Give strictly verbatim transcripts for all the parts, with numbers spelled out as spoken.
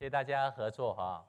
谢大家合作哈。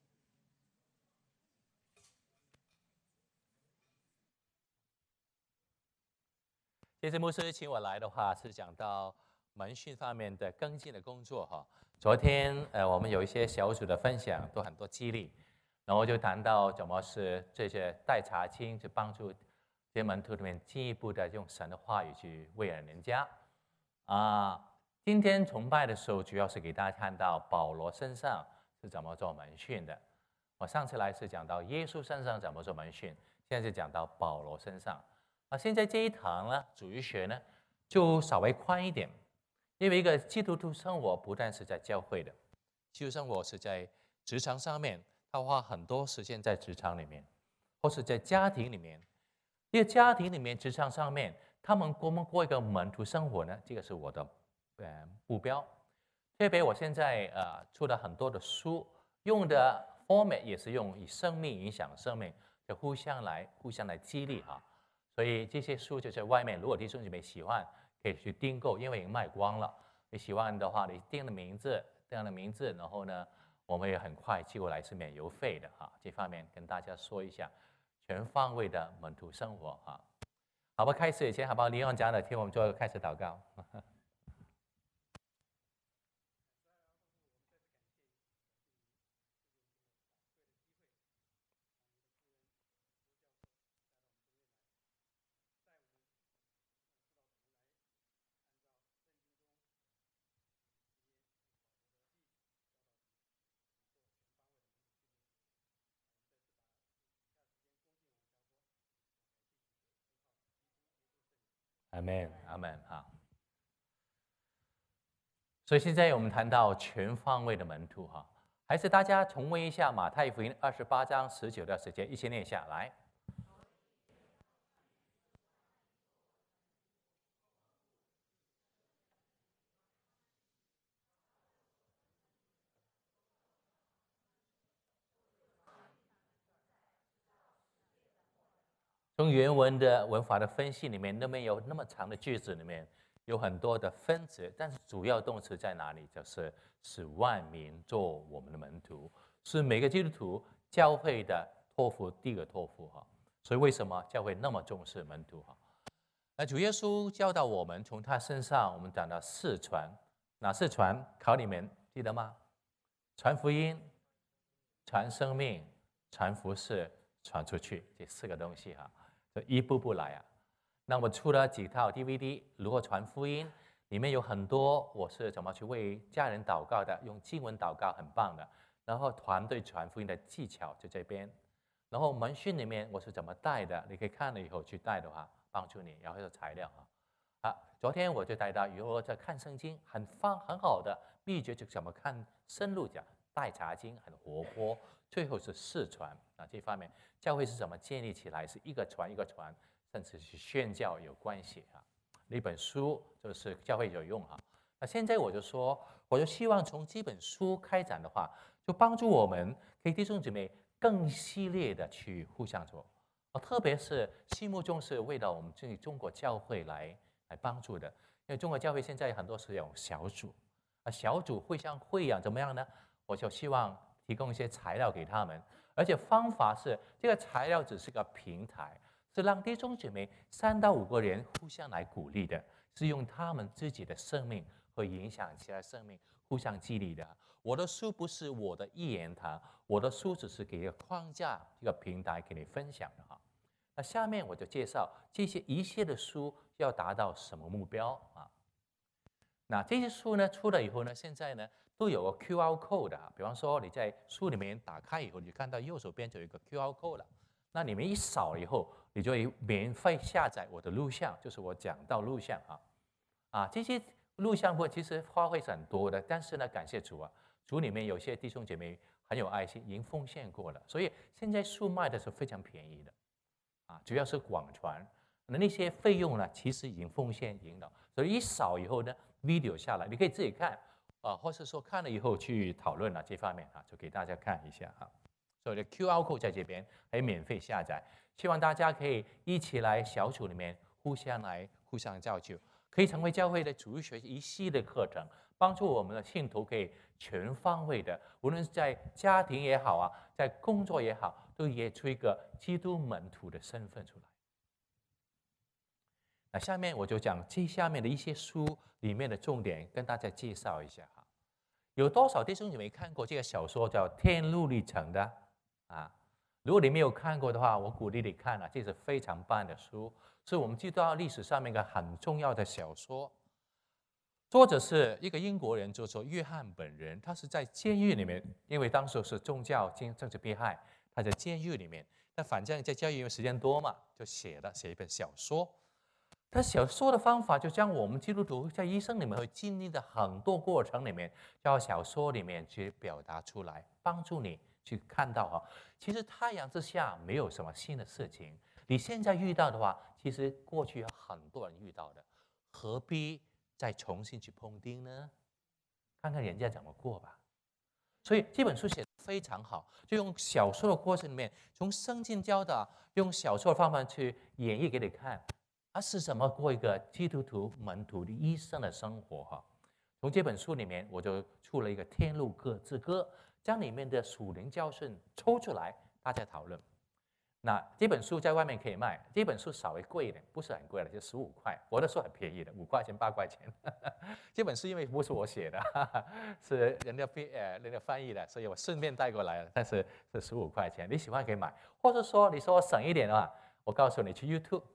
这次牧师请我来的话，是讲到门训方面的跟进的工作哈。昨天呃，我们有一些小组的分享，都很多激励，然后就谈到怎么是这些带查经，去帮助这些门徒里面进一步的用神的话语去喂养人家啊。今天崇拜的时候，主要是给大家看到保罗身上是怎么做门训的。我上次来是讲到耶稣身上怎么做门训，现在就讲到保罗身上。啊，现在这一堂呢，主日学呢，就稍微宽一点，因为一个基督徒生活不但是在教会的，基督生活是在职场上面，他花很多时间在职场里面，或是在家庭里面。因为家庭里面、职场上面，他们过么过一个门徒生活呢？这个是我的呃目标。特别我现在呃出了很多的书，用的 format 也是用以生命影响生命，就互相来互相来激励哈。所以这些书就在外面，如果弟兄姐妹喜欢，可以去订购，因为已经卖光了。你喜欢的话，你订了名字，订了名字，然后呢，我们也很快寄过来，是免邮费的哈。这方面跟大家说一下，全方位的门徒生活哈。好吧，开始以前，好不好？李永讲的，听我们做个开始祷告。阿门，阿门哈。所以现在我们谈到全方位的门徒哈，还是大家重温一下马太福音二十八章十九到十节，一起念下来。从原文的文法的分析里面，那边有那么长的句子里面有很多的分词，但是主要动词在哪里？就是使万民做我们的门徒，是每个基督徒教会的托付，第一个托付哈。所以为什么教会那么重视门徒哈？那主耶稣教导我们，从他身上我们讲到四传，哪四传？考你们记得吗？传福音、传生命、传服事、传出去，这四个东西哈。一步步来啊，那我出了几套 D V D， 如何传福音，里面有很多我是怎么去为家人祷告的，用经文祷告很棒的。然后团队传福音的技巧在这边，然后门训里面我是怎么带的，你可以看了以后去带的话，帮助你。然后有材料啊，啊，昨天我就带到如何在看圣经，很方很好的秘诀，就怎么看深入讲带查经，很活泼。最后是四传啊，这方面教会是怎么建立起来？是一个传一个传，甚至是宣教有关系啊。那本书就是教会有用哈。那现在我就说，我就希望从这本书开展的话，就帮助我们可以弟兄姊妹更系列的去互相做，特别是心目中是为了我们这里中国教会来来帮助的，因为中国教会现在很多是有小组啊，小组互相会养怎么样呢？我就希望提供一些材料给他们，而且方法是这个材料只是个平台，是让弟兄姐妹三到五个人互相来鼓励的，是用他们自己的生命和影响其他生命互相激励的。我的书不是我的一言堂，我的书只是给一个框架、一个平台给你分享的哈。那下面我就介绍这些一系列的书要达到什么目标啊？那这些书呢出了以后呢，现在呢都有个 Q R code 的，比方说你在书里面打开以后，你就看到右手边就有一个 Q R code 了。那你们一扫以后，你就免费下载我的录像，就是我讲到录像啊。啊，这些录像部其实花费是很多的，但是呢，感谢主啊，主里面有些弟兄姐妹很有爱心，已经奉献过了，所以现在书卖的是非常便宜的，啊，主要是广传。那那些费用呢，其实已经奉献引导，所以一扫以后呢 ，video 下来，你可以自己看啊，或是说看了以后去讨论了这方面啊，就给大家看一下啊。所以的 Q R code 在这边还有免费下载，希望大家可以一起来小组里面互相来互相造就，可以成为教会的主日学一系列课程， 帮助我们的信徒可以全方位的，无论是在家庭也好啊，在工作也好，都演出一个基督门徒的身份出来。那下面我就讲这下面的一些书里面的重点，跟大家介绍一下哈。有多少弟兄姐妹看过这个小说叫《天路历程》的啊？如果你没有看过的话，我鼓励你看啊，这是非常棒的书，是我们知道历史上面一个很重要的小说。作者是一个英国人，就是说约翰本人，他是在监狱里面，因为当时是宗教政治迫害，他在监狱里面。那反正在监狱因为时间多嘛，就写了写一本小说。他小说的方法就将我们基督徒在一生里面会经历的很多过程里面，叫小说里面去表达出来，帮助你去看到哈，其实太阳之下没有什么新的事情。你现在遇到的话，其实过去有很多人遇到的，何必再重新去碰钉呢？看看人家怎么过吧。所以这本书写得非常好，就用小说的过程里面，从圣经教导，用小说的方法去演绎给你看。他是怎么过一个基督徒门徒的一生的生活哈？从这本书里面，我就出了一个《天路歌之歌》，将里面的属灵教训抽出来，大家讨论。那这本书在外面可以卖，这本书稍微贵一点，不是很贵了，就十五块。我的书很便宜的，五块钱、八块钱。这本书因为不是我写的，是人家翻呃人家翻译的，所以我顺便带过来了。但是是十五块钱，你喜欢可以买，或者说你说我省一点的话，我告诉你去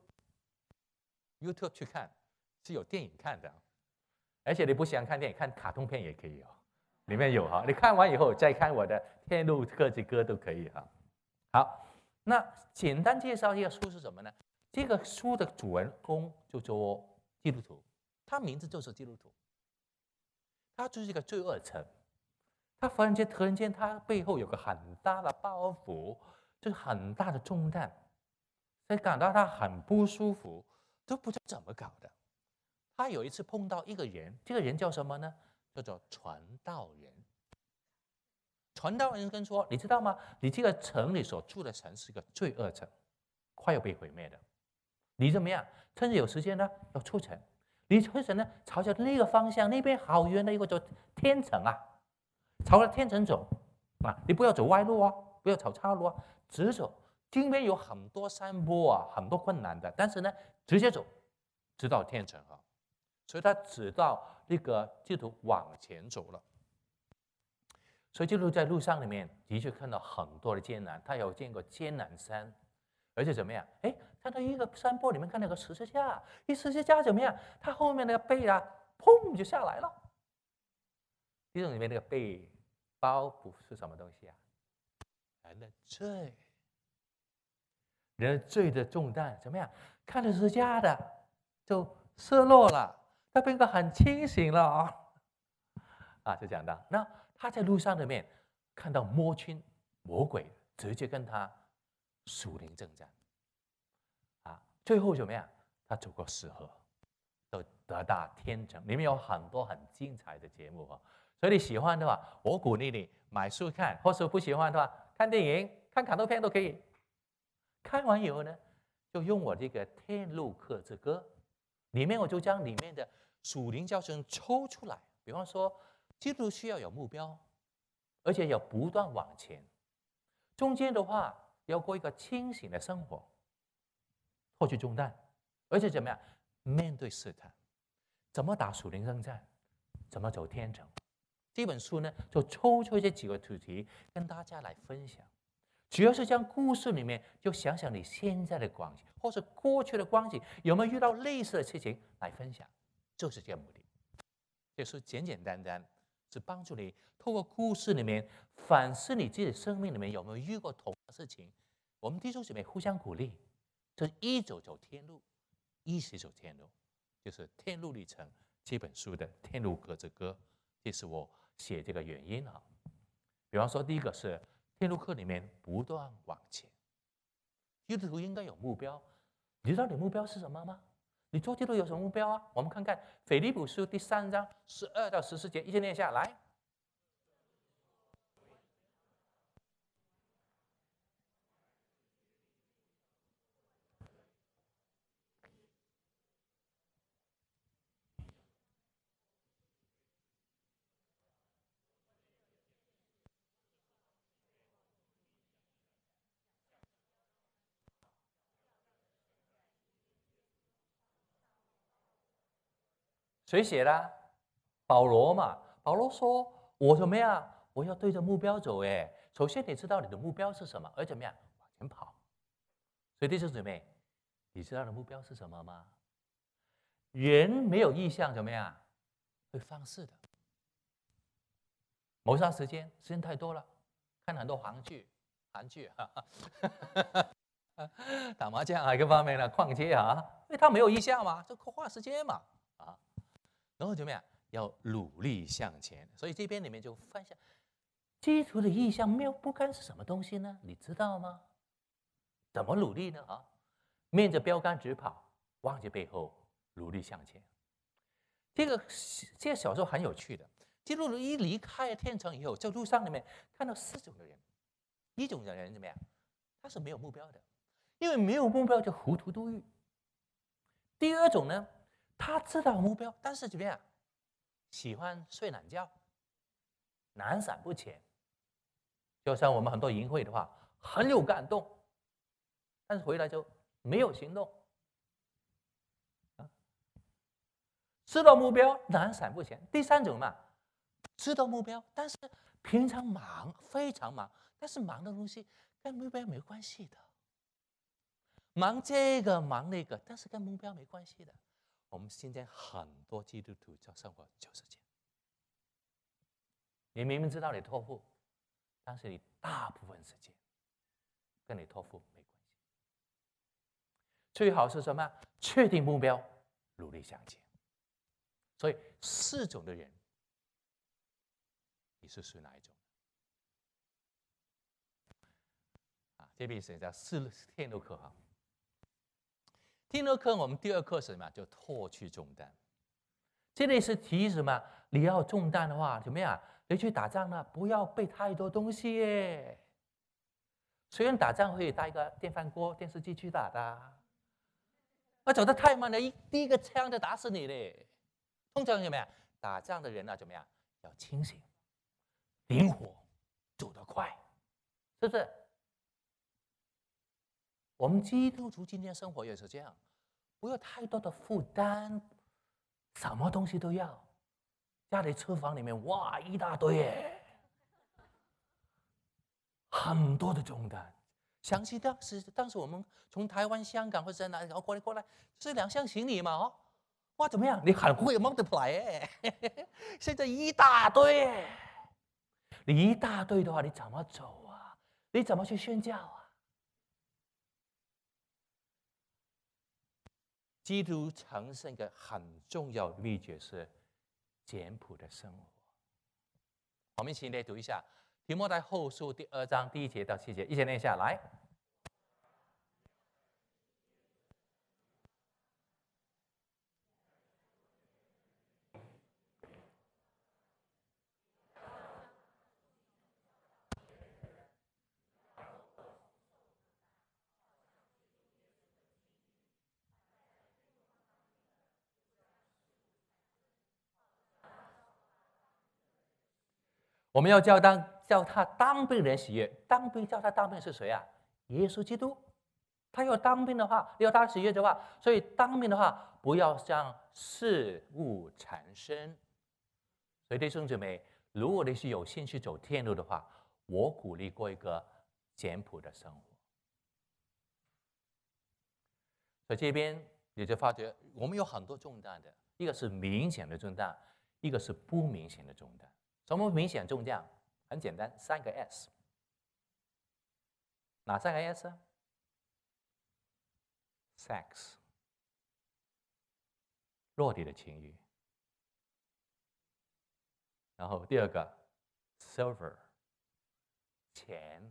YouTube。YouTube 去看是有电影看的，而且你不喜欢看电影，看卡通片也可以哦，里面有哈。你看完以后再看我的《天路歌之歌》都可以哈。好，那简单介绍这个书是什么呢？这个书的主人公就做基督徒，他名字就是基督徒，他就是一个罪恶城，他忽然间突然间他背后有个很大的包袱，就是很大的重担，所以感到他很不舒服。都不知道怎么搞的。他有一次碰到一个人，这个人叫什么呢？叫做传道人。传道人跟说：“你知道吗？你这个城里所住的城是一个罪恶城，快要被毁灭的。你怎么样？趁着有时间呢，要出城。你出城呢，朝着那个方向，那边好远的一个叫天城啊，朝着天城走啊！你不要走歪路啊，不要走岔路啊，直走。这边有很多山坡啊，很多困难的，但是呢。”直接走，直到天城啊！所以他直到那个基督徒往前走了。所以基督徒在路上里面的确看到很多的艰难，他有见过艰难山，而且怎么样？哎，看到一个山坡里面看到个十字架，一十字架怎么样？他后面那个背啊，砰就下来了。这种里面那个背包袱是什么东西啊？人的罪，人的罪的重担怎么样？看着十字架的就失落了，他变得很清醒了啊！啊，就讲到那他在路上里面看到魔君魔鬼直接跟他属灵征战啊，最后怎么样？他走过死河，都得到天城，里面有很多很精彩的节目啊！所以你喜欢的话，我鼓励你买书看，或是不喜欢的话，看电影、看卡通片都可以。看完以后呢？就用我这个《天路客之歌》，里面我就将里面的属灵教训抽出来。比方说，基督需要有目标，而且要不断往前。中间的话，要过一个清醒的生活，脱去重担，而且怎么样面对试探，怎么打属灵征战，怎么走天城。这本书呢，就抽出这几个主题跟大家来分享。主要是将故事里面，就想想你现在的光景，或是过去的光景，有没有遇到类似的事情来分享，就是这个目的。就是简简单单，是帮助你透过故事里面反思你自己的生命里面有没有遇过同样的事情。我们弟兄姐妹互相鼓励，就是一走走天路，一起走天路，就是《天路历程》这本书的《天路歌之歌》，这是我写这个原因啊。比方说，第一个是。天路课里面不断往前，基督徒应该有目标。你知道你目标是什么吗？你做基督徒有什么目标啊？我们看看腓立比书第三章十二到十四节，一起念下来。 谁写的？保罗嘛。保罗说：“我怎么样？我要对着目标走。”哎，首先你知道你的目标是什么，而怎么样往前跑。所以弟兄姊妹，你知道的目标是什么吗？人没有意向怎么样？会放肆的。谋杀时间，时间太多了，看很多韩剧，韩剧，哈哈打麻将啊，一个方面呢，逛街啊，因为他没有意向嘛，就花时间嘛，啊，然后怎么样？要努力向前。所以这边里面就分享，基督的意向没有不该是什么东西呢？你知道吗？怎么努力呢？啊，面着标杆直跑，望着背后，努力向前。这个这个小说很有趣的。基督徒一离开天城以后，在路上里面看到四种的人。一种的人怎么样？他是没有目标的，因为没有目标就糊涂度日。第二种呢，他知道目标，但是怎么样？喜欢睡懒觉，懒散不前。就像我们很多营会的话，很有感动，但是回来就没有行动。啊，知道目标，懒散不前。第三种嘛，知道目标，但是平常忙，非常忙，但是忙的东西跟目标没关系的。忙这个忙那个，但是跟目标没关系的。我们现在很多基督徒在生活就是这样。你明明知道你托付，但是你大部分时间跟你托付没关系。最好是什么？确定目标，努力向前。所以四种的人，你是属于哪一种？啊，这边是叫四天路课哈。天路课我们第二课是什么？就脱去重担。这里是提什么？你要重担的话，怎么样？你去打仗呢，不要背太多东西耶。虽然打仗会带一个电饭锅、电视机去打的，那走得太慢了，一第一个枪就打死你嘞。通常怎么样？打仗的人啊，怎么样？要清醒、灵活，走得快，是不是？我们基督徒今天生活也是这样，不要太多的负担，什么东西都要。家里厨房里面哇一大堆耶，很多的重担。想起当时当时我们从台湾、香港或者在哪里然后过来过来，是两箱行李嘛哦，哇怎么样？你很会 multiply 耶，现在一大堆耶，你一大堆的话，你怎么走啊？你怎么去宣教啊？基督成圣一个很重要的秘诀是简朴的生活。我们一起来读一下《提摩太后书》第二章第一节到七节，一起念一下来。我们要叫当叫他当兵人喜悦，当兵叫他当兵是谁啊？耶稣基督。他要当兵的话，要他喜悦的话，所以当兵的话，不要向事物缠身。所以弟兄姊妹，如果你是有兴趣走天路的话，我鼓励过一个简朴的生活。所以这边你就发觉，我们有很多重担的，一个是明显的重担，一个是不明显的重担。什么明显重担？很简单，三个 S。哪三个 S 啊 ？Sex， 肉体的情欲。然后第二个 ，silver， 钱。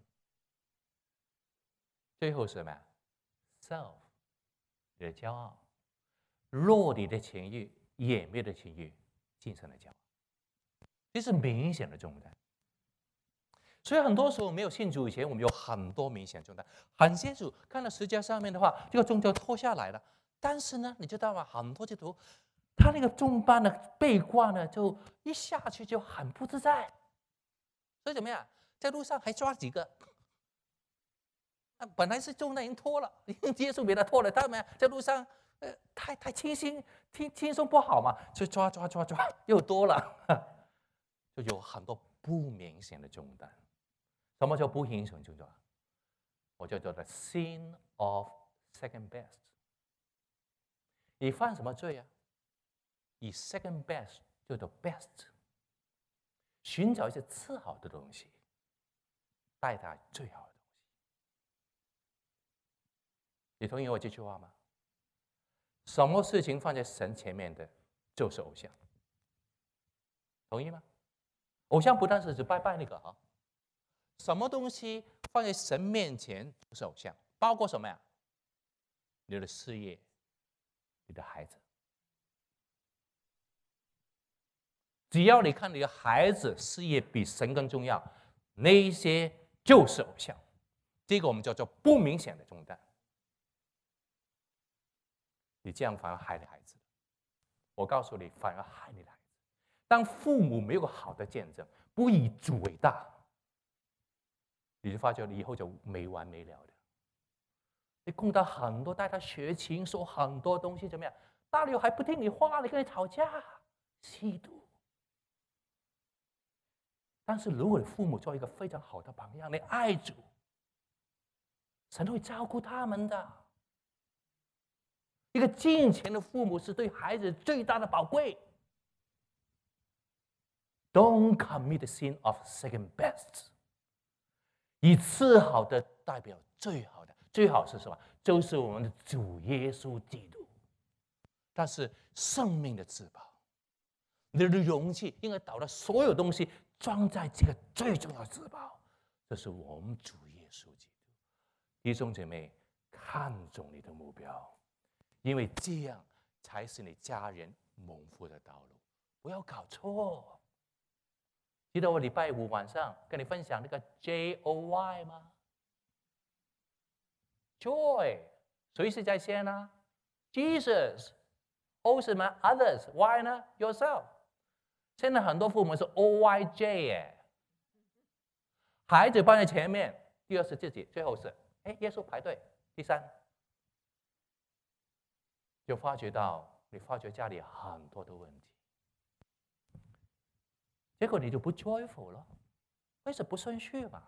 最后是什么呀 ？self， 你的骄傲。肉体的情欲、眼灭的情欲、精神的骄傲。这是明显的重担，所以很多时候没有信主以前，我们有很多明显重担。很清楚看到十字架上面的话，这个重就脱下来了。但是呢，你知道吗？很多基督徒他那个重担的背挂呢，就一下去就很不自在。所以怎么样，在路上还抓几个？啊，本来是重担已经脱了，耶稣给他脱了，他们在路上呃，太太轻轻轻轻松不好嘛，就抓抓抓抓又多了，就有很多不明显的重担。什么叫不明显重担？我叫做 the sin of second best。你犯什么罪啊？以 second best 叫做 best， 寻找一些次好的东西，代替最好的东西。你同意我这句话吗？什么事情放在神前面的，就是偶像。同意吗？偶像不单是指拜拜那个啊，什么东西放在神面前就是偶像，包括什么呀？你的事业，你的孩子。只要你看你的孩子事业比神更重要，那一些就是偶像。这个我们叫做不明显的重担。你这样反而害你孩子。我告诉你，反而害你的孩子。当父母没有个好的见证，不以主为大，你就发觉你以后就没完没了的。你碰到很多带他学琴，说很多东西怎么样？大了还不听你话，你跟你吵架，吸毒。但是如果你父母做一个非常好的榜样，你爱主，神会照顾他们的。一个敬虔的父母是对孩子最大的宝贵。Don't commit the sin of second best。以次好的代表最好的，最好是什么？就是我们的主耶稣基督。但是生命的至宝，你的容器应该倒了所有东西，装在这个最重要的至宝，这是我们主耶稣基督。弟兄姐妹，看重你的目标，因为这样才是你家人蒙福的道路。不要搞错。记得我礼拜五晚上跟你分享那个 J O Y 吗 ？Joy， 谁是在先呢 ？Jesus。O 是什么 ？Others。Y 呢 ？Yourself。现在很多父母是 O Y J 耶，孩子放在前面，第二是自己，最后是哎耶稣排队，第三就发觉到你发觉家里很多的问题，结果你就不 joyful 了，为什么不顺序嘛？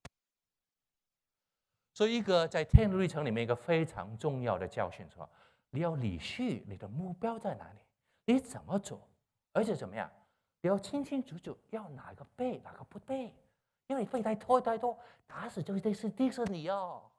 所以一个在天路历程里面一个非常重要的教训说，你要理序，你的目标在哪里？你怎么走？而且怎么样？你要清清楚楚，要哪个背，哪个不背。因为你背太多太多，打死就得是敌是你哦。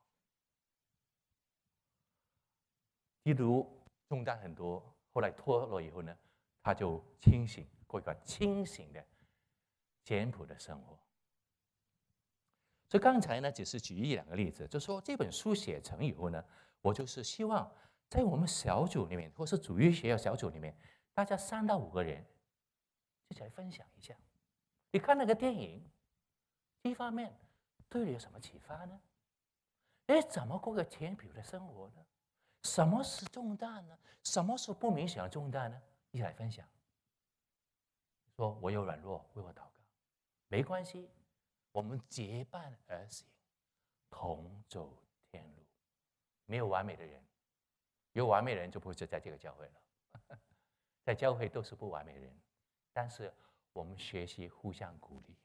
基督重担很多，后来脱落以后呢，他就清醒，过一个清醒的、简朴的生活。所以刚才呢，只是举一两个例子，就说这本书写成以后呢，我就是希望在我们小组里面，或是主日学校小组里面，大家三到五个人一起来分享一下。你看那个电影，一方面对你有什么启发呢？你怎么过个简朴的生活呢？什么是重担呢？什么是不明显的重担呢？一起来分享。说我有软弱，为我祷告，没关系，我们结伴而行，同走天路。没有完美的人，有完美的人就不是在这个教会了。在教会都是不完美的人，但是我们学习互相鼓励，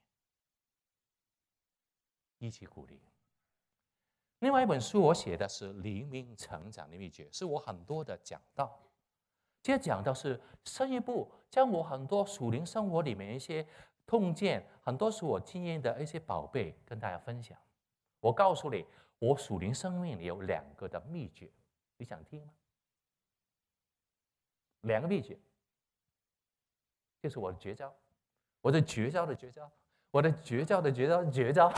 一起鼓励。另外一本书我写的是灵命成长的秘诀，是我很多的讲道。这讲道是深一步将我很多属灵生活里面一些痛见，很多是我经验的一些宝贝跟大家分享。我告诉你，我属灵生命里有两个的秘诀，你想听吗？两个秘诀，这是我的绝招，我的绝招的绝招，我的绝招的绝招绝招。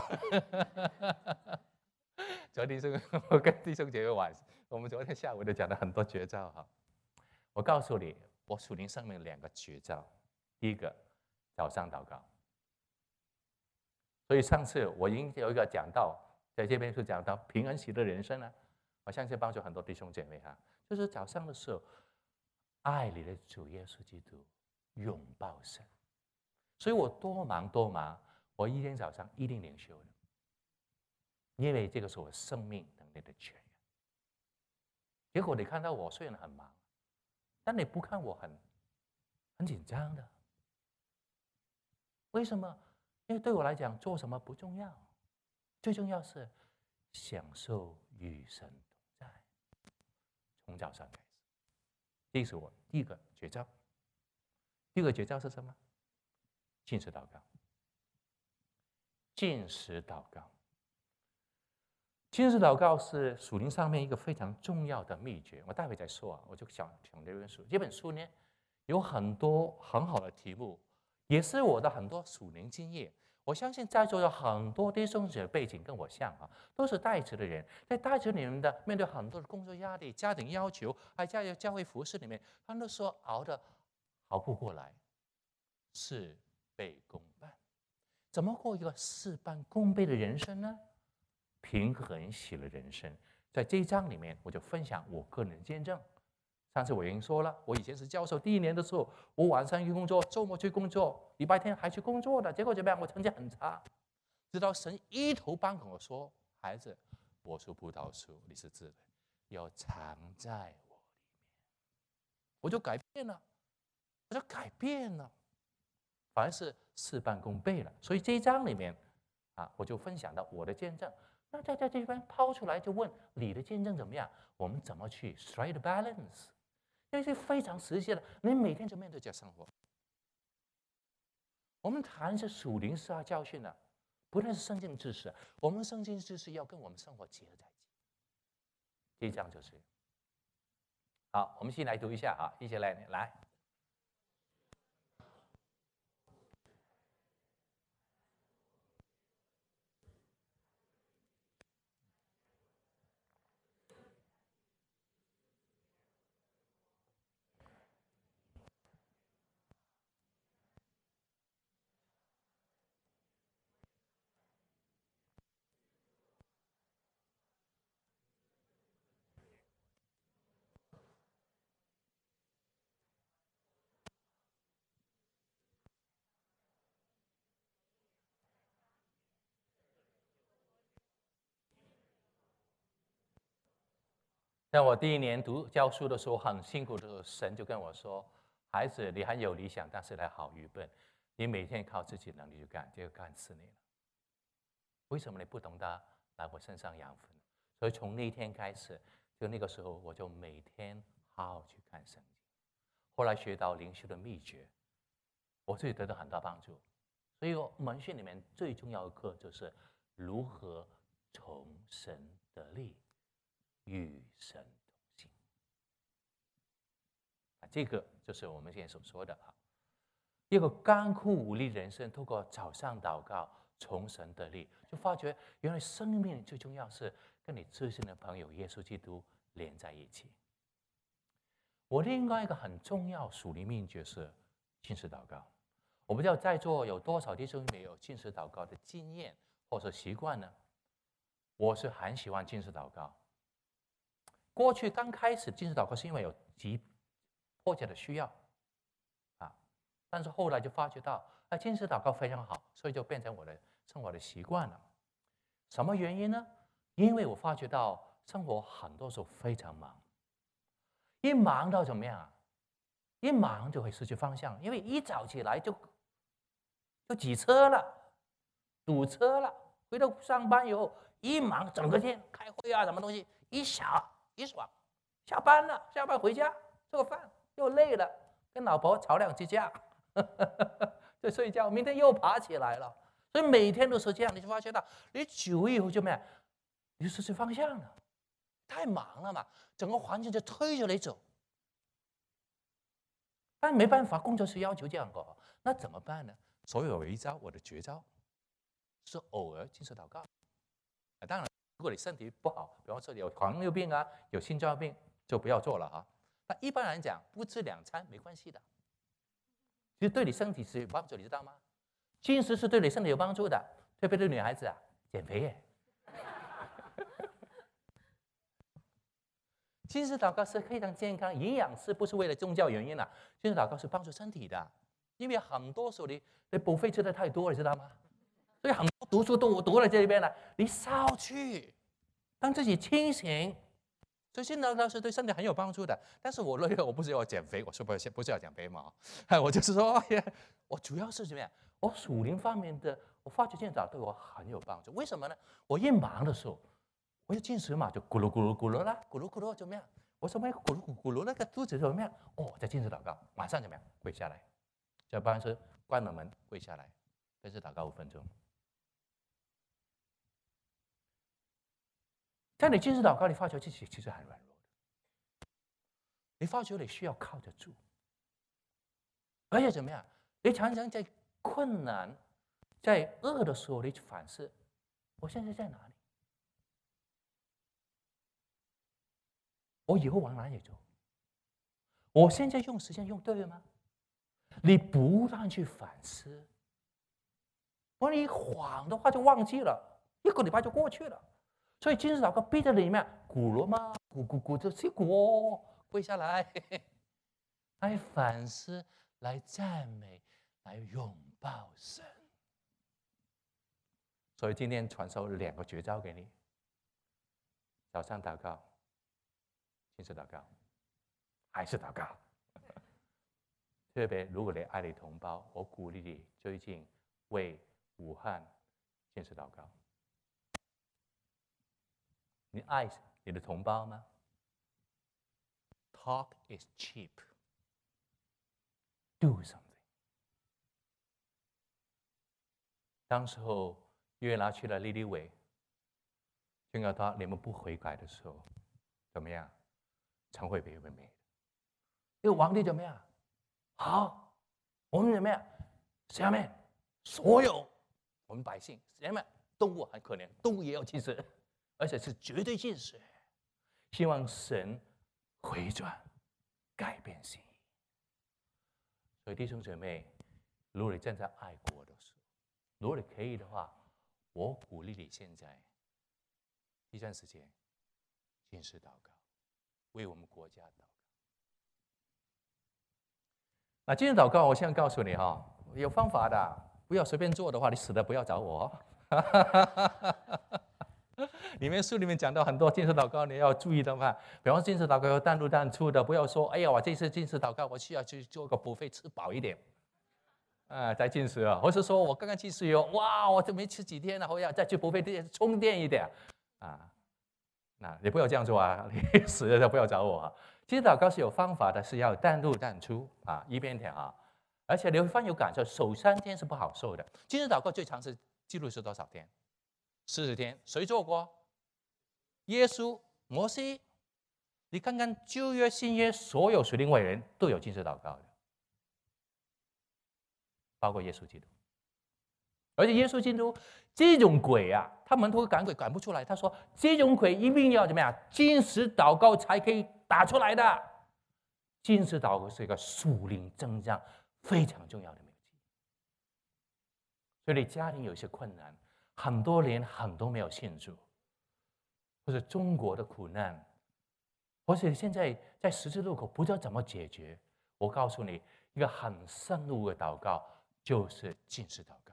昨天是我跟弟兄姐妹玩，我们昨天下午都讲了很多绝招哈。我告诉你，我属灵生命两个绝招。第一个，早上祷告。所以上次我已经有一个讲到，在这边是讲到平安喜乐人生呢，我相信帮助很多弟兄姐妹哈。就是早上的时候，爱你的主耶稣基督，拥抱神。所以我多忙多忙，我一天早上一定灵修的。因为这个是我生命能力的泉源。 结果你看到我虽然很忙，但你不看我很很紧张的。为什么？因为对我来讲，做什么不重要，最重要是享受与神同在。从早上开始，这是我第一个绝招。第二个绝招是什么？禁食祷告。禁食祷告。禁食祷告是属灵上面一个非常重要的秘诀。我待会再说啊，我就想讲这本书。这本书呢，有很多很好的题目，也是我的很多属灵经验。我相信在座有很多弟兄姐妹背景跟我像啊，都是带职的人，在带职里面的面对很多的工作压力、家庭要求，还在教会服事里面，他们都说熬得熬不过来，事倍功半。怎么过一个事半功倍的人生呢？平衡喜乐人生，在这一章里面，我就分享我个人的见证。上次我已经说了，我以前是教授，第一年的时候，我晚上去工作，周末去工作，礼拜天还去工作的，结果怎么样？我成绩很差。直到神一头半跟我说：“孩子，我说葡萄树你是枝的，要藏在我里面。”我就改变了，我就改变了，反而是事半功倍了。所以这一章里面啊，我就分享到我的见证。那在在这边抛出来就问你的见证怎么样？我们怎么去 strike the balance？ 因为是非常实际的，你每天就面对这生活。我们谈是属灵式教训呢，不但是圣经知识，我们圣经知识要跟我们生活结合在一起。这一章就是。好，我们先来读一下啊，一起来来。在我第一年读教书的时候，很辛苦的时候，神就跟我说：“孩子，你很有理想，但是还好愚笨。你每天靠自己能力去干，就干四年了。为什么你不懂得来我身上养分？”所以从那天开始，就那个时候，我就每天好好去看圣经。后来学到灵修的秘诀，我自己得到很大帮助。所以我门训里面最重要的课就是如何从神得力。与神同行啊，这个就是我们现在所说的啊，一个干枯无力人生，透过早上祷告，从神得力，就发觉原来生命最重要是跟你至亲的朋友耶稣基督连在一起。我另外一个很重要属灵秘诀是禁食祷告。我不知道在座有多少弟兄姐妹有禁食祷告的经验或者习惯呢？我是很喜欢禁食祷告。过去刚开始禁食祷告是因为有急迫切的需要啊，但是后来就发觉到，啊，禁食祷告非常好，所以就变成我的生活的习惯了。什么原因呢？因为我发觉到生活很多时候非常忙，一忙到怎么样啊？一忙就会失去方向，因为一早起来就就挤车了，堵车了。回到上班以后，一忙整个天开会啊，什么东西一下。一爽，下班了，下班回家做个饭，又累了，跟老婆吵两句架，就睡觉，明天又爬起来了，所以每天都是这样，你就发觉到，你久以后就没有，你就失去方向了，太忙了嘛，整个环境就推着你走，但没办法，工作是要求这样过，那怎么办呢？所以有一招，我的绝招是偶尔禁食祷告，啊，当然。如果你身体不好，比方说有糖尿病啊，有心脏病，就不要做了哈。那一般来讲，不吃两餐没关系的，其实对你身体是有帮助，你知道吗？禁食是对你身体有帮助的，特别对女孩子啊，减肥耶。禁食祷告是非常健康，营养师不是为了宗教原因啊，禁食祷告是帮助身体的，因为很多时候你你补费吃的太多了，知道吗？所以很多读书都读了这边了，你少去，让自己清醒， 所以进食祷告是对身体很有帮助的。但是我认为我不是要减肥，我说不是不是要减肥嘛，我就是说，我主要是怎么样？我属灵方面的，我发觉进食祷告对我很有帮助。为什么呢？我一忙的时候，我就进食嘛，就咕噜咕噜咕噜啦，咕噜咕噜怎么样？我说没咕噜咕噜咕噜那个肚子怎么样？哦，在进食祷告，马上怎么样？跪下来，在办公室关了门，跪下来，开始祷告五分钟。在你进食祷告，你发觉自己其实很软弱的，你发觉你需要靠得住，而且怎么样？你常常在困难、在饿的时候，你去反思：我现在在哪里？我以后往哪里走？我现在用时间用对了吗？你不断去反思，万一晃的话就忘记了，一个礼拜就过去了。所以今日祷告逼着你们鼓了吗？鼓鼓鼓着去鼓，跪下来，来反思，来赞美，来拥抱神。所以今天传授两个绝招给你：早上祷告，今日祷告，还是祷告。特别如果你爱你同胞，我鼓励你最近为武汉建设祷告。你爱你的同胞吗 ？Talk is cheap. Do something. 当时候约拿去了尼尼微，宣告他你们不悔改的时候，怎么样？城会被毁灭。因为皇帝怎么样？好，我们怎么样？下面所有我们百姓，下面动物很可怜，动物也有禁食，而且是绝对禁食。希望神回转，改变心意。所以弟兄姐妹，如果你正在爱国的时候，如果你可以的话，我鼓励你现在一段时间禁食祷告，为我们国家祷告。那今天祷告，我现在告诉你哈、哦，有方法的，不要随便做的话，你死了不要找我。里面书里面讲到很多禁食祷告，你要注意的嘛。比方禁食祷告有淡入淡出的，不要说哎呀，我这次禁食祷告，我需要去做个补费，吃饱一点，啊，再禁食啊，或是说我刚刚禁食有，哇，我都没吃几天了，我要再去补费店充电一点，啊，那你不要这样做啊，你死了就不要找我啊。禁食祷告是有方法的，是要淡入淡出啊，一边听啊，而且你会发现有感受，首三天是不好受的。禁食祷告最长是记录是多少天？四十天，谁做过？耶稣、摩西，你看看旧约、新约，所有属灵伟人都有禁食祷告的，包括耶稣基督。而且耶稣基督这种鬼啊，他门徒赶鬼赶不出来，他说这种鬼一定要怎么样？禁食祷告才可以打出来的。禁食祷告是一个属灵增长非常重要的媒介。所以你家庭有些困难，很多年很多没有信主，或者中国的苦难，或者现在在十字路口不知道怎么解决，我告诉你一个很深入的祷告，就是禁食祷告。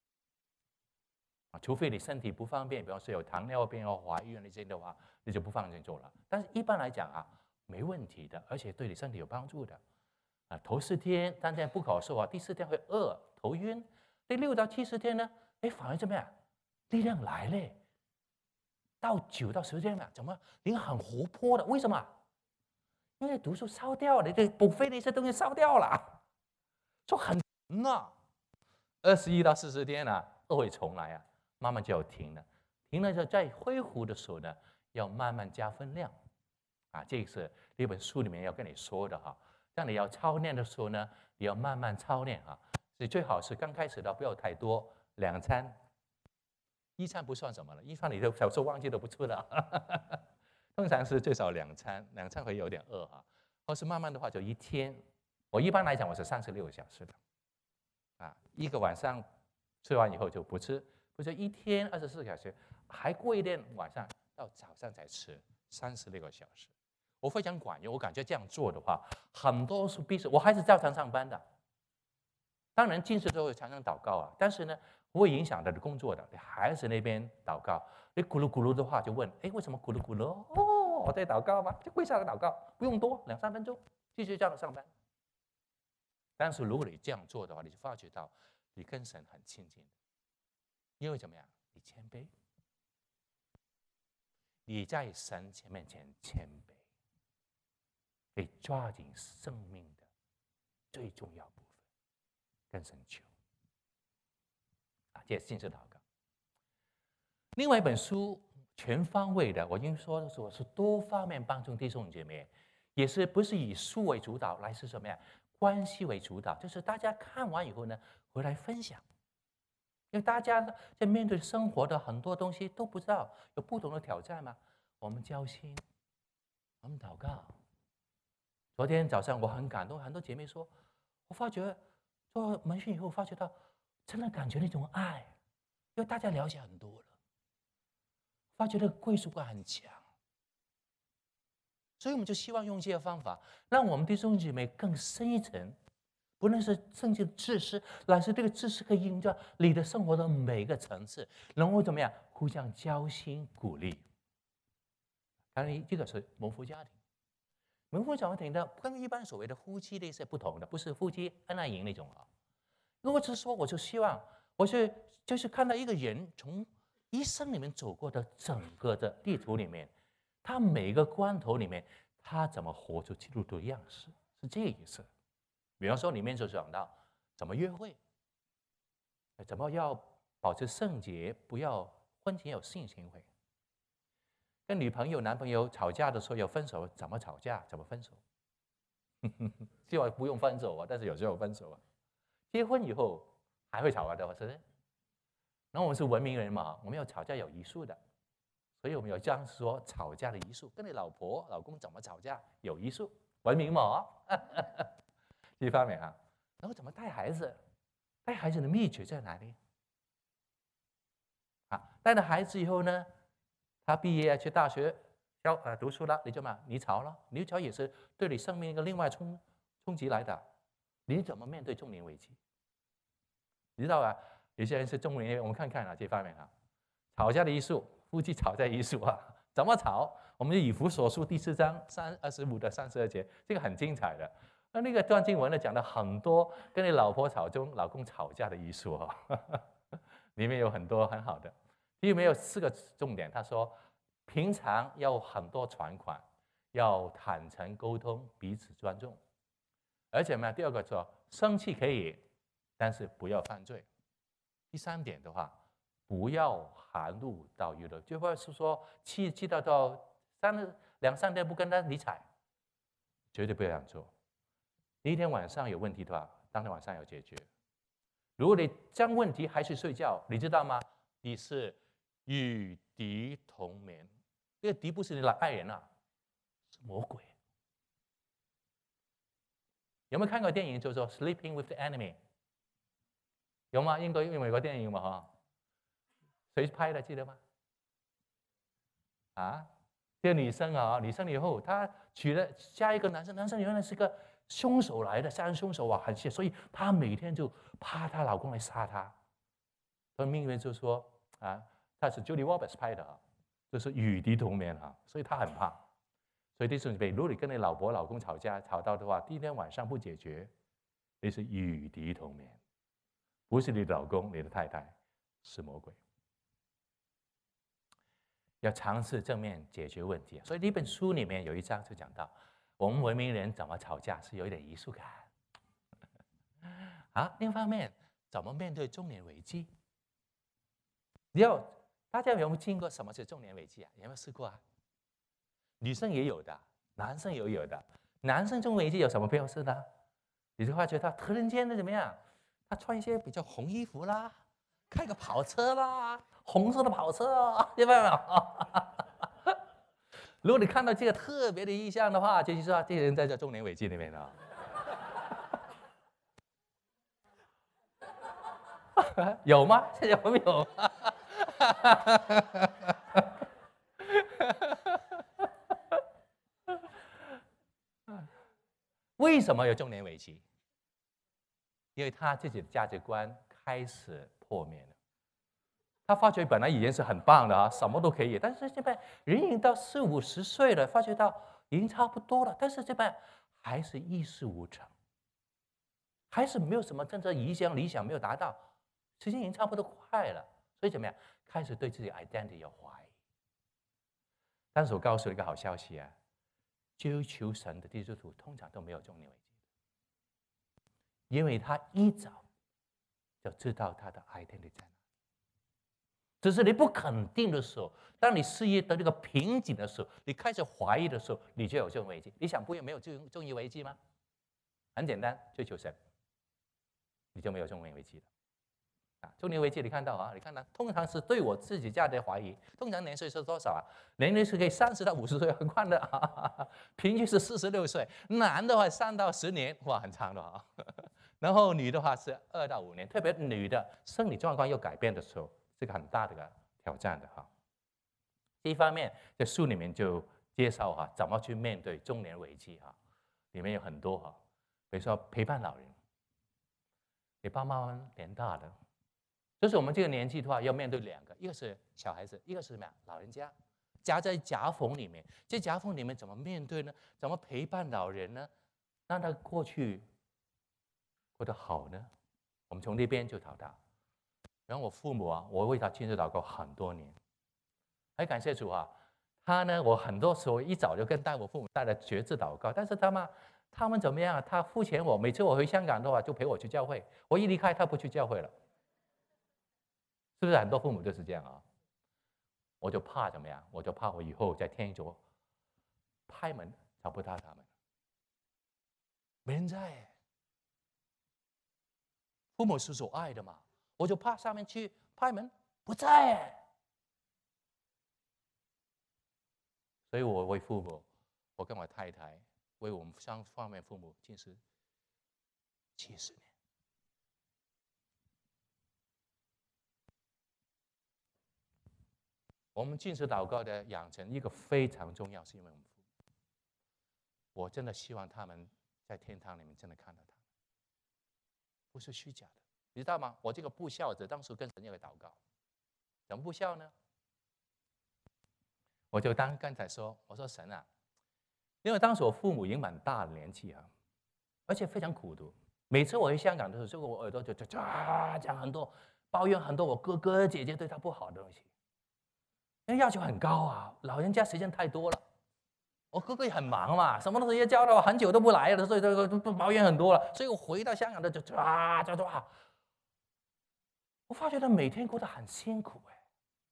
除非你身体不方便，比方说有糖尿病或怀孕那些的话，你就不放心做了。但是一般来讲啊，没问题的，而且对你身体有帮助的。啊，头四天当然不可受啊，第四天会饿、头晕，第六到七十天呢，哎，反而怎么样？力量来了。到九到十天了，怎么你很活泼的？为什么？因为毒素烧掉了，你的补肺那些东西烧掉了，就很疼啊。二十一到四十天啊，都会重来啊。慢慢就要停了，停了之后再恢复的时候呢，要慢慢加分量，啊，这是这本书里面要跟你说的哈。当你要操练的时候呢，你要慢慢操练啊，所以最好是刚开始的不要太多，两餐，一餐不算什么了，一餐你都小时候忘记都不吃了，通常是最少两餐，两餐会有点饿啊，或是慢慢的话就一天，我一般来讲我是三十六个小时的，啊，一个晚上吃完以后就不吃。不是一天二十四小时，还过一点晚上到早上才吃，三十六个小时，我非常管用。我感觉这样做的话，很多是必须，我还是照常上班的。当然，进食都会常常祷告啊，但是呢，不会影响到你工作的。你还是那边祷告，你咕噜咕噜的话就问，哎，为什么咕噜咕噜？哦， 我在祷告吗？就跪下来祷告，不用多，两三分钟，继续这样上班。但是如果你这样做的话，你就发觉到你跟神很亲近的，因为怎么样？你谦卑，你在神前面前谦卑，可以抓紧生命的最重要部分，跟神求。啊，这是信实祷告。另外一本书，全方位的，我已经说的是，我是多方面帮助弟兄姐妹，也是不是以书为主导，来是什么呀？关系为主导，就是大家看完以后呢，回来分享。因为大家在面对生活的很多东西都不知道，有不同的挑战嘛。我们交心，我们祷告。昨天早上我很感动，很多姐妹说，我发觉做门训以后，发觉到真的感觉那种爱，因为大家了解很多了，发觉那个归属感很强。所以我们就希望用这些方法，让我们弟兄姐妹更深一层，不论是圣经的知识，乃是这个知识可以应用你的生活的每个层次，然后怎么样互相交心鼓励。当然，这个是蒙福家庭。蒙福家庭的跟一般所谓的夫妻的一些不同的，不是夫妻恩爱营那种啊。如果是说，我就希望我是就是看到一个人从一生里面走过的整个的地图里面，他每一个关头里面，他怎么活出基督徒的样式，是这个意思。比方说，里面就讲到怎么约会，怎么要保持圣洁，不要婚前有性行为。跟女朋友、男朋友吵架的时候要分手，怎么吵架，怎么分手？希望不用分手啊，但是有时候分手啊。结婚以后还会吵架的，是不是？然后我们是文明人嘛，我们要吵架有艺术的，所以我们有这样说吵架的艺术。跟你老婆、老公怎么吵架有艺术，文明嘛。这方面啊，然后怎么带孩子？带孩子的秘诀在哪里？啊，带了孩子以后呢，他毕业去大学教呃读书了，你怎么你潮了？你潮也是对你生命一个另外冲冲击来的。你怎么面对中年危机？你知道啊，有些人是中年，我们看看啊这方面啊，吵架的艺术，夫妻吵架艺术啊，怎么吵？我们以弗所书第四章三二十五的三十二节，这个很精彩的。那那个段经文呢，讲了很多跟你老婆吵中老公吵架的艺术啊，里面有很多很好的。里面有四个重点，他说，平常要很多传款，要坦诚沟通，彼此尊重。而且呢，第二个说，生气可以，但是不要犯罪。第三点的话，不要含怒到娱乐，就不是说气气到到三两三天不跟他理睬，绝对不要这样做。你一天晚上有问题的话，当天晚上要解决。如果你将问题还是睡觉，你知道吗？你是与敌同眠。这个敌不是你的爱人啊，是魔鬼。有没有看过电影叫做《Sleeping with the Enemy》？有吗？英国、美国电影嘛哈？谁拍的？记得吗？啊，这个女生啊，女生以后她娶了下一个男生，男生原来是个凶手来的，杀人凶手啊，很血，所以她每天就怕她老公来杀她。她命运就说啊，她是 Julie Roberts 拍的啊，就是与敌同眠啊，所以她很怕。所以弟兄姊妹，如果你跟你老婆、老公吵架吵到的话，第一天晚上不解决，你是与敌同眠，不是你的老公、你的太太，是魔鬼。要尝试正面解决问题。所以这本书里面有一章就讲到，我们文明人怎么吵架是有一点仪式感。啊，另一方面，怎么面对中年危机？你要大家有没有经过什么是中年危机啊？有没有试过啊？女生也有的，男生也有的。男生中年危机有什么标志呢？你就发觉他突然间的怎么样？他穿一些比较红衣服啦，开个跑车啦，红色的跑车啊，明白没有？如果你看到这个特别的意象的话，就知道这些人在这中年危机里面了。有吗？有没有？为什么有中年危机？因为他自己的价值观开始破灭了， 他发觉本来已经是很棒的啊，什么都可以，但是这边人已经到四五十岁了，发觉到已经差不多了，但是这边还是一事无成，还是没有什么真正理想理想没有达到，时间已经差不多快了，所以怎么样，开始对自己 identity 有怀疑。但是我告诉你一个好消息啊，追求神的基督徒通常都没有中年危机，因为他一早就知道他的 identity 在哪。只是你不肯定的时候，当你事业的这个瓶颈的时候，你开始怀疑的时候，你就有这种危机。你想不没有这种中年危机吗？很简单，追求神，你就没有中年危机了。啊，中年危机你看到啊，你看到通常是对我自己家的怀疑。通常年岁是多少啊？年龄是可以三十到五十岁，很快的啊。平均是四十六岁，男的话三到十年，哇，很长的啊。然后女的话是二到五年，特别女的生理状况又改变的时候。是个很大的个挑战的哈。这一方面，在书里面就介绍哈，怎么去面对中年危机哈。里面有很多哈，比如说陪伴老人，你爸妈年大了，就是我们这个年纪的话，要面对两个，一个是小孩子，一个是什么呀？老人家，夹在夹缝里面。这夹缝里面怎么面对呢？怎么陪伴老人呢？让他过去过得好呢？我们从那边就讨到。然后我父母啊，我为他亲自祷告很多年，很感谢主啊。他呢，我很多时候一早就跟带我父母带了决志祷告，但是他们他们怎么样啊？他付钱我，每次我回香港的话就陪我去教会，我一离开他不去教会了，是不是很多父母都是这样啊？我就怕怎么样？我就怕我以后在天主拍门找不到他们，没人在。父母是所爱的嘛。我就怕上面去拍门不在，所以我为父母，我跟我太太为我们双方面父母进食七十年。我们进食祷告的养成一个非常重要，是因为我们父母，我真的希望他们在天堂里面真的看到他们，不是虚假的。你知道吗？我这个不孝者当时跟神有个祷告，怎么不孝呢？我就当刚才说，我说神啊，因为当时我父母已经蛮大的年纪啊，而且非常苦读。每次我回香港的时候，这个我耳朵就就啊讲很多，抱怨很多我哥哥姐姐对他不好的东西，因为要求很高啊，老人家时间太多了。我哥哥也很忙嘛，什么东西要教的，很久都不来了，所以这个抱怨很多了。所以我回到香港的就啊就啊。我发觉他每天过得很辛苦哎，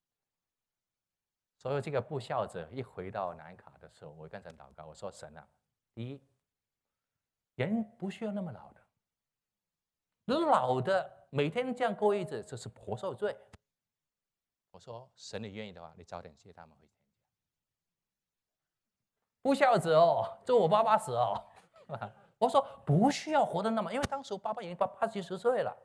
所以这个不孝者一回到南卡的时候，我跟神祷告，我说神啊，第一，人不需要那么老的，如果老的每天这样过日子，这是活受罪。我说神你愿意的话，你早点接他们回天家。不孝者哦，就我爸爸死哦。我说不需要活得那么，因为当时我爸爸已经八八七十岁了。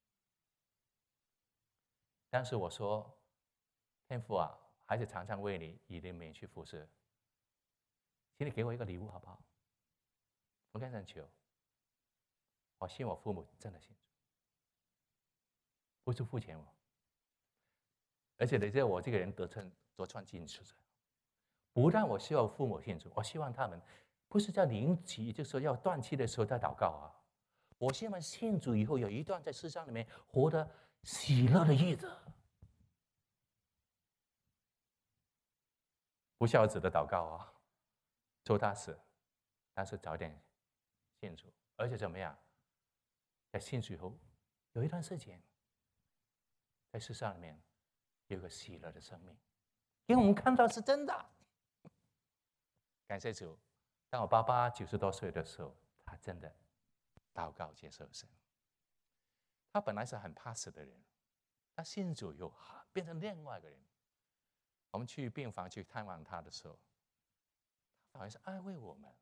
但是我说，天父啊，孩子常常为你以灵名去服侍，请你给我一个礼物好不好？我跟神求，我信我父母真的信主，不是付钱我，而且你知道我这个人得寸得寸进尺，不但我希望父母信主，我希望他们不是在临期，就是说要断气的时候再祷告啊，我希望信主以后有一段在世上里面活得喜乐的日子。不孝子的祷告啊，祝他死，但是早点信主，而且怎么样，在信主以后有一段时间，在世上里面有个喜乐的生命，因为我们看到是真的。感谢主，当我爸爸九十多岁的时候，他真的祷告接受神。他本来是很怕死的人，他信主以后变成另外一个人。我们去病房去探望他的时候，他好像是安慰我们。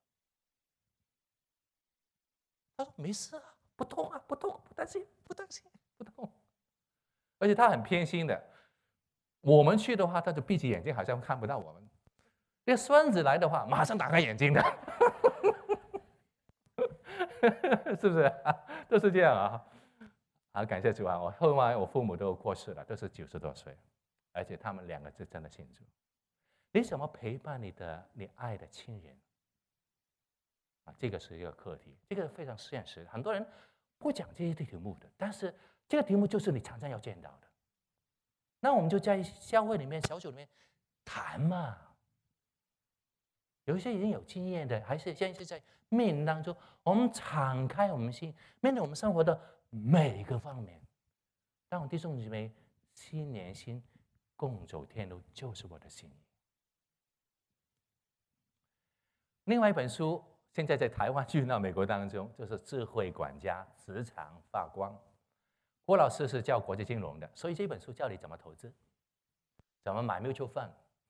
他说：“没事啊，不痛啊，不痛，不担心，不担心，不痛。”而且他很偏心的，我们去的话，他就闭起眼睛，好像看不到我们。那孙子来的话，马上打开眼睛的，是不是？都是这样啊。 好，感谢主啊！我后来我父母都过世了，都是九十多岁，而且他们两个是真的信主。你怎么陪伴你的你爱的亲人？啊，这个是一个课题，这个非常现实。很多人不讲这些题目的，但是这个题目就是你常常要见到的。那我们就在教会里面、小组里面谈嘛。有一些已经有经验的，还是现在是在面临当中，我们敞开我们心，面对我们生活的每一个方面。让我弟兄姊妹心连心，共走天路，就是我的心意。另外一本书，现在在台湾运到美国当中，就是《智慧管家职场发光》。郭老师是教国际金融的，所以这本书教你怎么投资，怎么买 mutual fund，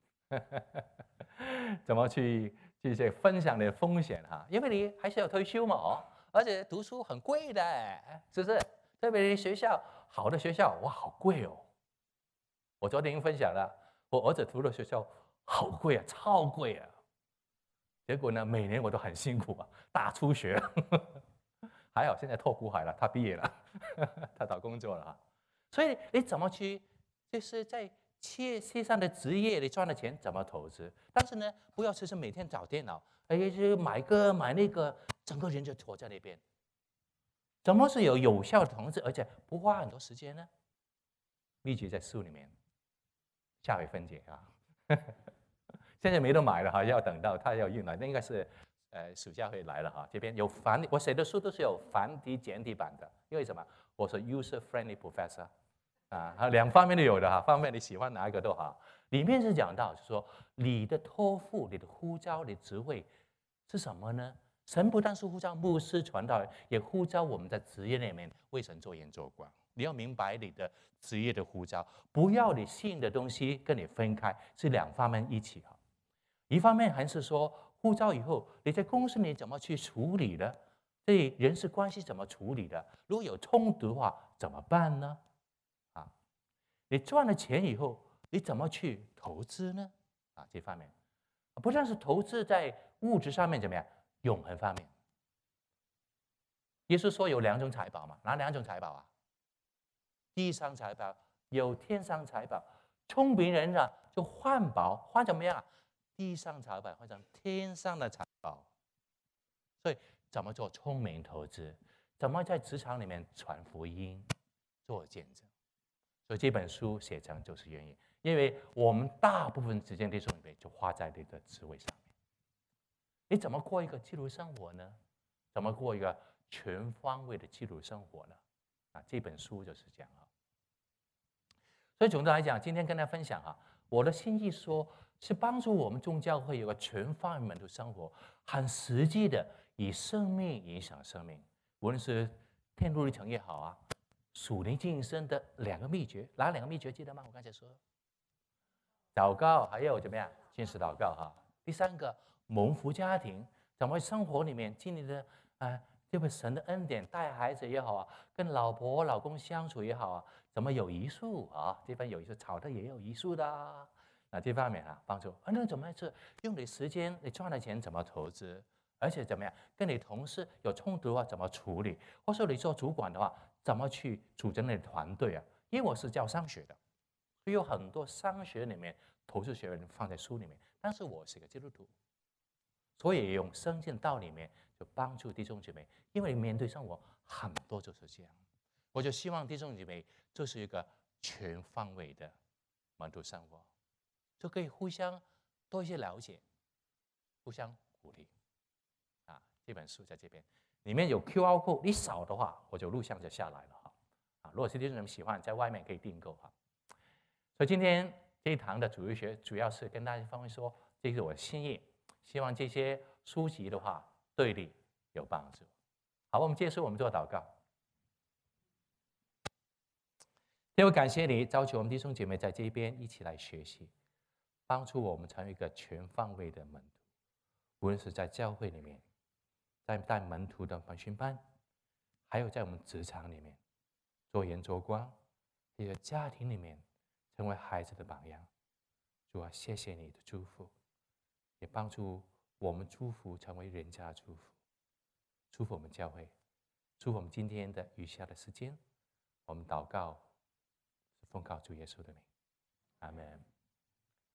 怎么去去这分享你的风险哈，因为你还是要退休嘛哦，而且读书很贵的，是不是？特别学校好的学校，哇，好贵哦！我昨天分享了，我儿子读的学校好贵啊，超贵啊！结果呢，每年我都很辛苦啊，大出血。还好现在脱苦海了，他毕业了，他找工作了哈。所以你怎么去，就是在企业线上的职业，你赚的钱怎么投资？但是呢，不要只是每天找电脑，哎，就买个买那个，整个人就坐在那边。怎么是有有效的投资，而且不花很多时间呢？秘诀在书里面，下回分解啊。现在没得买了哈，要等到他要运来，那应该是。呃，暑假会来了哈，这边有繁，我写的书都是有繁体、简体版的，因为什么？我是 user-friendly professor， 啊，两方面都有的哈，方面你喜欢哪一个都好。里面是讲到，就是说你的托付、你的呼召、你的职位是什么呢？神不但是呼召牧师、传道人，也呼召我们在职业里面为神做盐做光。你要明白你的职业的呼召，不要你信的东西跟你分开，是两方面一起哈。一方面还是说。呼召以后，你在公司里怎么去处理的？对人事关系怎么处理的？如果有冲突的话，怎么办呢？啊，你赚了钱以后，你怎么去投资呢？啊，这方面，不但是投资在物质上面怎么样，永恒方面。耶稣说有两种财宝嘛，哪两种财宝啊？地上财宝有天上财宝，聪明人啊就换宝，换怎么样？地上财宝换成天上的财宝，所以怎么做聪明投资？怎么在职场里面传福音、做见证？所以这本书写成就是原因，因为我们大部分时间弟兄姊妹就花在你的职位上面。你怎么过一个基督生活呢？怎么过一个全方位的基督生活呢？啊，这本书就是这样啊。所以总的来讲，今天跟大家分享啊，我的心意说。是帮助我们众教会有个全方位的生活，很实际的以生命影响生命。无论是天路历程也好啊，属灵晋升的两个秘诀，哪两个秘诀记得吗？我刚才说，祷告，还有怎么样？坚持祷告哈。第三个，蒙福家庭，怎么生活里面经历的啊，这位神的恩典，带孩子也好啊，跟老婆老公相处也好啊，怎么有遗术啊？这边有一术，吵的也有遗术的、啊。那这方面啊，帮助啊，那怎么是用你时间，你赚的钱怎么投资？而且怎么样，跟你同事有冲突的话怎么处理？或者说你做主管的话，怎么去组织你的团队啊？因为我是教商学的，所以有很多商学里面投资学问放在书里面。但是我是个基督徒，所以用圣经道里面就帮助弟兄姐妹，因为面对生活很多就是这样，我就希望弟兄姐妹这是一个全方位的门徒生活。就可以互相多一些了解，互相鼓励。啊，这本书在这边，里面有 Q R code， 你扫的话，我就录像就下来了哈。啊，如果是弟兄们喜欢，在外面可以订购哈。所以今天这一堂的主日学，主要是跟大家方面说，这是我的心意，希望这些书籍的话对你有帮助。好，我们结束，我们做祷告。天父，感谢你召集我们弟兄姐妹在这边一起来学习。帮助我们成为一个全方位的门徒，无论是在教会里面，在带门徒的培训班，还有在我们职场里面做盐做光，一个家庭里面成为孩子的榜样。主啊，谢谢你的祝福，也帮助我们祝福成为人家的祝福，祝福我们教会，祝福我们今天的余下的时间， 我们祷告，是奉靠主耶稣的名，阿门。